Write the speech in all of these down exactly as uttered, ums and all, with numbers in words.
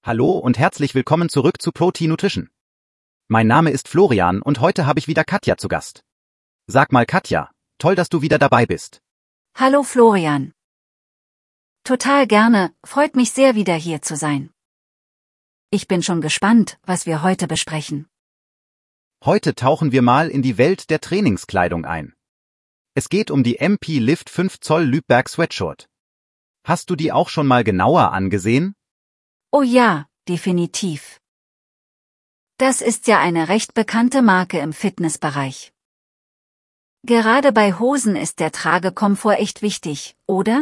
Hallo und herzlich willkommen zurück zu Protein Nutrition. Mein Name ist Florian und heute habe ich wieder Katja zu Gast. Sag mal Katja, toll, dass du wieder dabei bist. Hallo Florian. Total gerne, freut mich sehr wieder hier zu sein. Ich bin schon gespannt, was wir heute besprechen. Heute tauchen wir mal in die Welt der Trainingskleidung ein. Es geht um die M P Lift fünf Zoll Lübeck Sweatshirt. Hast du die auch schon mal genauer angesehen? Oh ja, definitiv. Das ist ja eine recht bekannte Marke im Fitnessbereich. Gerade bei Hosen ist der Tragekomfort echt wichtig, oder?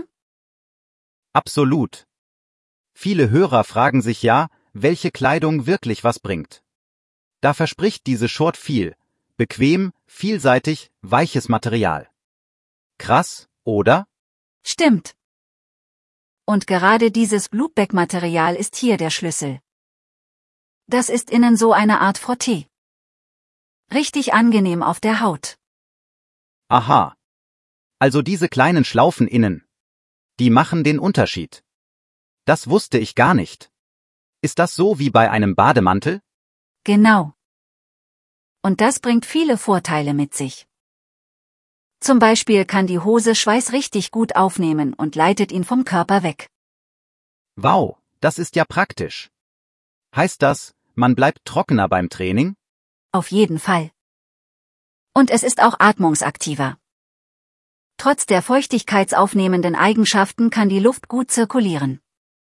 Absolut. Viele Hörer fragen sich ja, welche Kleidung wirklich was bringt. Da verspricht diese Short viel. Bequem, vielseitig, weiches Material. Krass, oder? Stimmt. Und gerade dieses Blueback-Material ist hier der Schlüssel. Das ist innen so eine Art Frotté. Richtig angenehm auf der Haut. Aha. Also diese kleinen Schlaufen innen. Die machen den Unterschied. Das wusste ich gar nicht. Ist das so wie bei einem Bademantel? Genau. Und das bringt viele Vorteile mit sich. Zum Beispiel kann die Hose Schweiß richtig gut aufnehmen und leitet ihn vom Körper weg. Wow, das ist ja praktisch. Heißt das, man bleibt trockener beim Training? Auf jeden Fall. Und es ist auch atmungsaktiver. Trotz der feuchtigkeitsaufnehmenden Eigenschaften kann die Luft gut zirkulieren.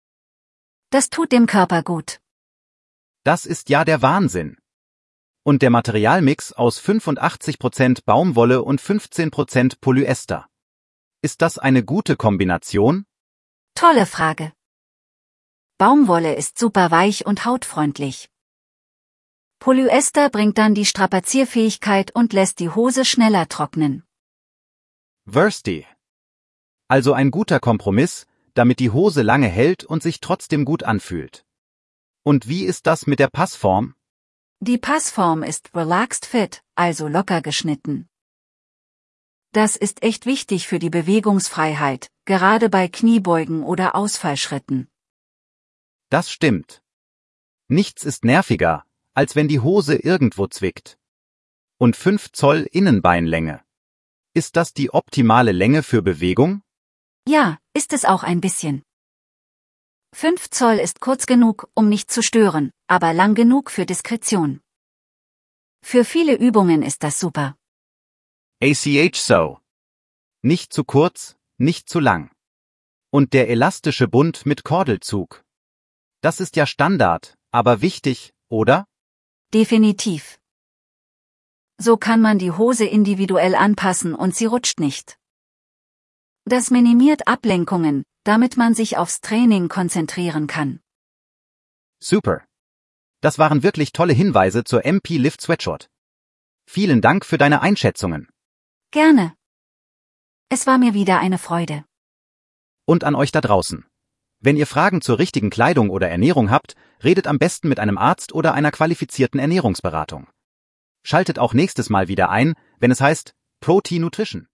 Das tut dem Körper gut. Das ist ja der Wahnsinn. Und der Materialmix aus fünfundachtzig Prozent Baumwolle und fünfzehn Prozent Polyester. Ist das eine gute Kombination? Tolle Frage. Baumwolle ist super weich und hautfreundlich. Polyester bringt dann die Strapazierfähigkeit und lässt die Hose schneller trocknen. Versty. Also ein guter Kompromiss, damit die Hose lange hält und sich trotzdem gut anfühlt. Und wie ist das mit der Passform? Die Passform ist relaxed fit, also locker geschnitten. Das ist echt wichtig für die Bewegungsfreiheit, gerade bei Kniebeugen oder Ausfallschritten. Das stimmt. Nichts ist nerviger, als wenn die Hose irgendwo zwickt. Und fünf Zoll Innenbeinlänge. Ist das die optimale Länge für Bewegung? Ja, ist es auch ein bisschen. fünf Zoll ist kurz genug, um nicht zu stören, aber lang genug für Diskretion. Für viele Übungen ist das super. A C H so. Nicht zu kurz, nicht zu lang. Und der elastische Bund mit Kordelzug. Das ist ja Standard, aber wichtig, oder? Definitiv. So kann man die Hose individuell anpassen und sie rutscht nicht. Das minimiert Ablenkungen, damit man sich aufs Training konzentrieren kann. Super. Das waren wirklich tolle Hinweise zur M P Lift Sweatshirt. Vielen Dank für deine Einschätzungen. Gerne. Es war mir wieder eine Freude. Und an euch da draußen. Wenn ihr Fragen zur richtigen Kleidung oder Ernährung habt, redet am besten mit einem Arzt oder einer qualifizierten Ernährungsberatung. Schaltet auch nächstes Mal wieder ein, wenn es heißt Protein Nutrition.